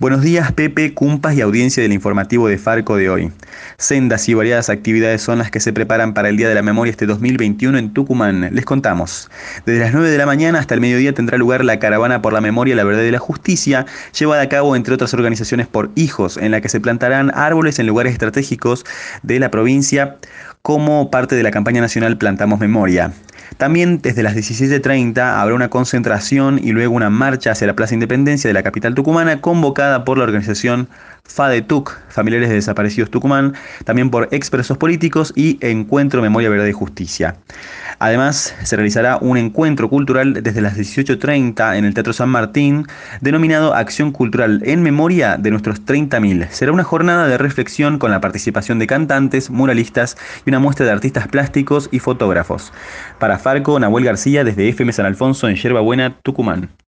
Buenos días, Pepe, Cumpas y audiencia del informativo de Farco de hoy. Sendas y variadas actividades son las que se preparan para el Día de la Memoria este 2021 en Tucumán. Les contamos. Desde las 9 de la mañana hasta el mediodía tendrá lugar la Caravana por la Memoria, la Verdad y la Justicia, llevada a cabo entre otras organizaciones por hijos, en la que se plantarán árboles en lugares estratégicos de la provincia como parte de la campaña nacional Plantamos Memoria. También desde las 17:30 habrá una concentración y luego una marcha hacia la Plaza Independencia de la capital tucumana convocada por la organización FADETUC, Familiares de Desaparecidos Tucumán, también por expresos políticos y Encuentro Memoria, Verdad y Justicia. Además, se realizará un encuentro cultural desde las 18:30 en el Teatro San Martín, denominado Acción Cultural en Memoria de nuestros 30.000. Será una jornada de reflexión con la participación de cantantes, muralistas y una muestra de artistas plásticos y fotógrafos. Para Farco, Nahuel García desde FM San Alfonso en Yerba Buena, Tucumán.